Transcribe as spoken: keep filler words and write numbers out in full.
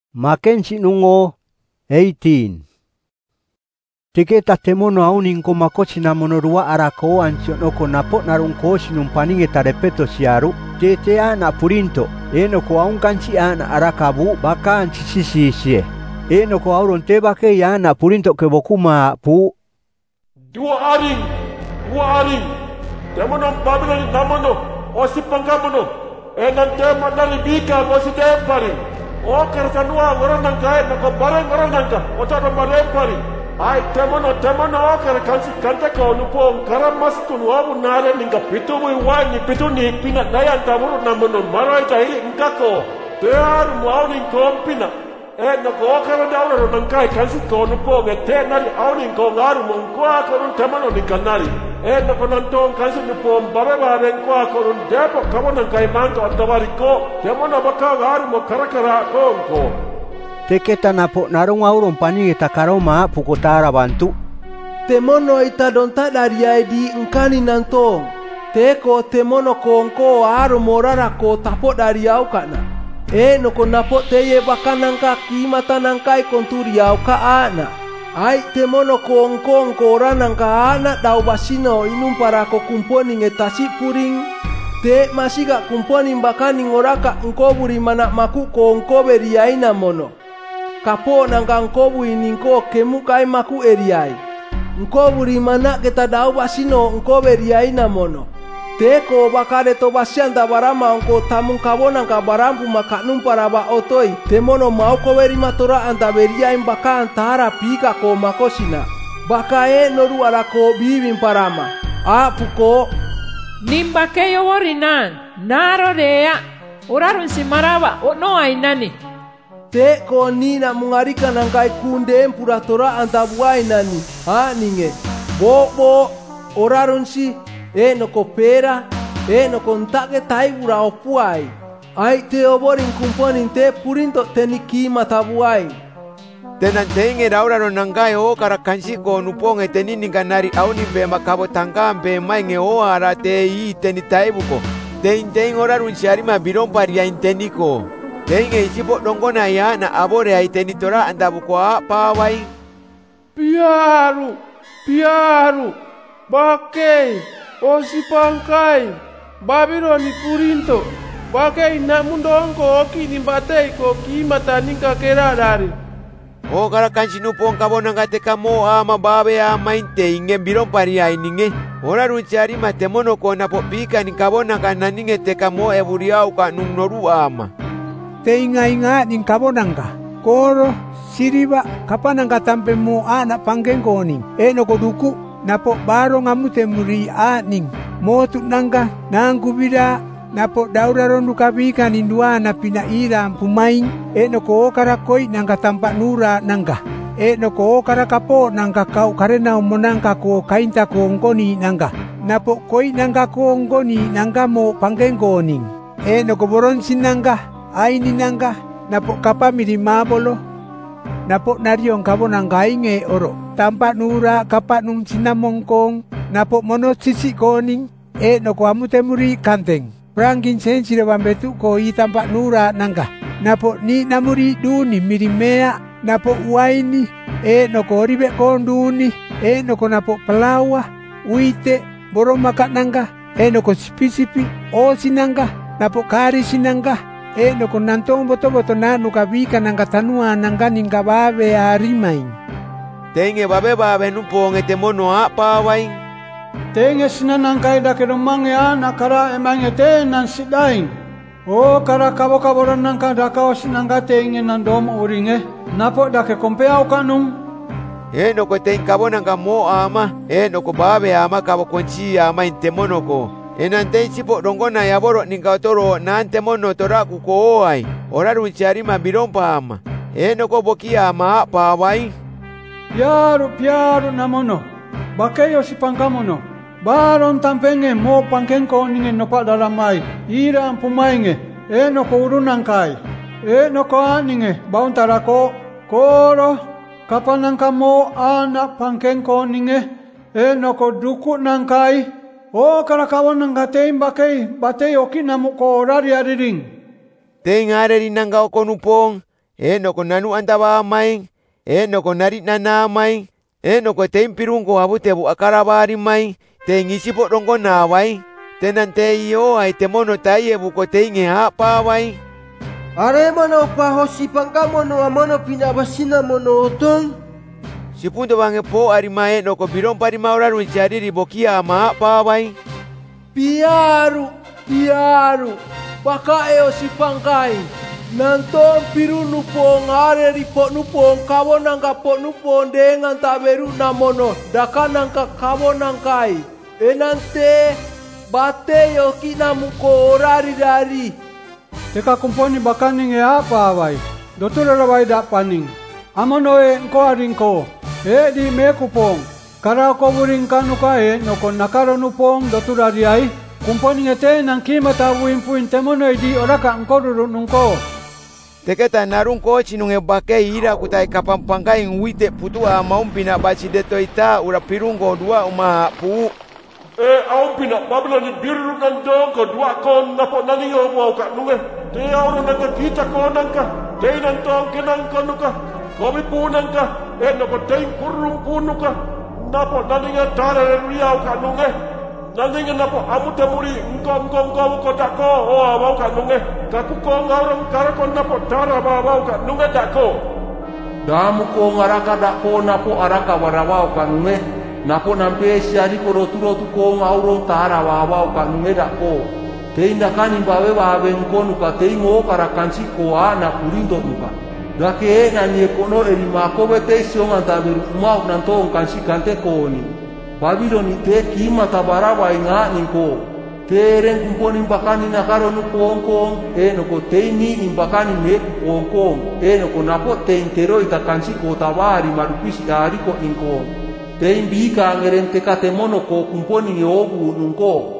Makensi nungo eighteen. Tiketa temono auning ko makosi na monorua arako ancio ko napot narungko sinumpaninge tarepeto siaru tete ana purinto eno ko aun kansi ana arakabu baka anci sisi sie eno ko auron teba ke yana purinto ke bokuma pu dua aring dua aring temono Babylon namono osi pangamono enan tema nari bika osi tempari o kertanua orang nangkai nako bareng orang nangka otak barempari ai temono temono o kar kansi kanta ko nupo karamas tunuabu nare ninga pitu mu wani pitu ni pina dayan taburu namono marai tai ngako tear mau ning kompina e nako o kar dauro nangkai kansi ko nupo ngete nari auning ko ngaru mongko akorun temono ninganari e nako nantong kansi nupo babe babe ko akorun depo kamo nangkai manto atawari ko temono baka ngaru mo karakara ko Teketa napo narung auron pani ita karoma pukotara bantu. Temono ita donta dari di engkani nantong. Teko temono kongko aro morara ko tapo dari au kana. E no ko napo teye bakanangka kimata nangkai konturi au ka ana. Ai temono kongko ngko ranangka ana dau basino inum para ko kumponi ngetasi puring. Te masiga kumponi bakani ngoraka ngko buri mana maku kongko beriaina mono. Kapo nangka ngkobu iningko kemukai maku eriai. Ngkobu rimana kita dau basino ngkobe eriai namono. Teko bakade to basianda barama ngko tamung kabo nangka barampu maka numparaba otoi. Temono mau kowe rimatora anta beriai baka antara pika ko makosina. Baka e noru arako bibim parama. Apuko nimbake yo worinan naro rea. Urarun simaraba o no ainani. Te ko nina mungarika nangkai kunde puratora antabuai nani ha ninge bo bo orarun si e no kopera e no kontake tai ura opuai ai te oborin kumponin te purinto teniki matabuai tenan tenge raura nangkai o karakansi ko nupong e tenini kanari auni be makabo tangka be mai nge o ara te i tenitai buko tein tein orarun siarima biron paria inteniko Tenga isipo dongona ya na abore ai tenitora anda bukwa pawai. Piaru, piaru, bakei, osi pangkai, Babyloni purinto, bakei na mundongko oki nimbatei ko kimata ninka keradari. O karakan sinupong kabon ngate kamo ama babe ama inte inge biron paria ininge. Ora runciari matemono ko na popika ni kabon ngana ninge te kamo e buriau ka nung noru ama. Te inga-inga ning kabonangka koro siriba kapanangka tampe mo anak panggengkoning eno koduku napo baro ngamute muri aning motu nangka nangku bida napo daura rondu kabika nindua na pinaira pumain eno ko karakoi nangka tampak nura nangka eno ko karakapo nangka kau karena monangka ko kainta ko ngkoni nangka napo koi nangka ko ngkoni nangka mo panggengkoning eno ko boron sinangka Aini nangka napo kapa miri mabolo napo nariong kabo nangkai nge oro tampak nura kapa nung sinamongkong napo mono sisi koning e no ko amu temuri kanteng prangin sensi bambetu ko i tampak nura nangka napo ni namuri duni miri mea napo waini e no ko ribe konduni e no ko napo pelawa uite borong maka nangka e no ko sipi-sipi o sinangka napo kari sinangka E no ko nantong boto-boto na nukabika nang katanua nang ganing kababe arimain. Tenge babe babe nupong ete mono apa wain. Tenge sinanang kaida kedomang ya nakara emang ete nan sidain. O kara kabo-kaboran nang kada kao sinang tenge nan dom uringe. Napo dake kompeau kanung. E no ko teng kabo nang kamo ama. E no ko babe ama kabo kunci ama inte mono ko. Enante sipo dongona ya boro ninga toro nante mono toraku ko ai ora runciari ma biron pama eno ko bokia ma pa wai piaru piaru namono bakeyo si pangamono baron tampenge mo pangken ko ninge no pa dalamai ira pumainge eno ko urunan kai eno ko aninge baun tarako koro kapanang kamo anak pangken ko ninge eno ko duku nangkai O karakawan ng gatein bakay batay oki namu ko orari ariring. Teng arari nang kau konupong eno ko nanu andaba mai, eno ko nari nana mai, eno ko teim pirungko abu tebu akarabari mai, te ngisi po dongko na wai, tenan te iyo ai temono taye buko te nge apa wai. Are mono pahosi pangkamono amono pinabasina mono otong. Si punto bange po ari mae no ko birong pari maura runcari ribokia ama apa wai. Piaru, piaru, pakaeo si pangkai. Nantong piru nupong are ripo nupong kawo nangka po nupong dengan taberu namono daka nangka kawo nangkai. Enante bate yo kinamuko orari dari. Teka kumponi bakaning e apa wai. Dotura rawai dak paning. Amono e ko aringko. E di me kupong. Kara ko buring kanu kae no kon nakaro nupong dotura riai. Kumponi ngete nang kimata wimpuin temono di oraka ngkoruru nungko. Teketa narung ko chinung e bake ira kutai kapampangkai ngwite putua maumpina baci deto ita ura pirungo dua uma pu. Eh, au pina Babylon biru nandong ko dua kon napo nani yo mau ka nunge. Te auro nangka kita ko nangka. Te nantong kenang kanuka. Komi pu nangka. Eh nako te kurung punuka. Napo nani nga tara riau ka nunge. Nani nga napo amu temuri ngko ngko ngko ko dako o mau ka nunge. Kaku ko ngaurang kara ko napo tara ba mau ka nunge dako. Damu ko ngaraka dako napo araka warawau ka nunge. Napo nampe siari ko rotu-rotu ko ngaurong tara wawau ka nungeda ko. Teinda kani bawe wawe nkonu ka teingo karakansi ko ana kurindo nuka. Dake na ni kono eri makobe te sionga tabiru umau nanto kansi kante ko ni. Babylon te kima tabara wa inga ni ko. Tereng kumponi bakani nakaro nu pongkong e no ko teini imbakani me pongkong e no ko napo te intero itakansi ko tabari marupisi ari ko inko. Tein bika ngeren te katemono ko kumponi obu nungko.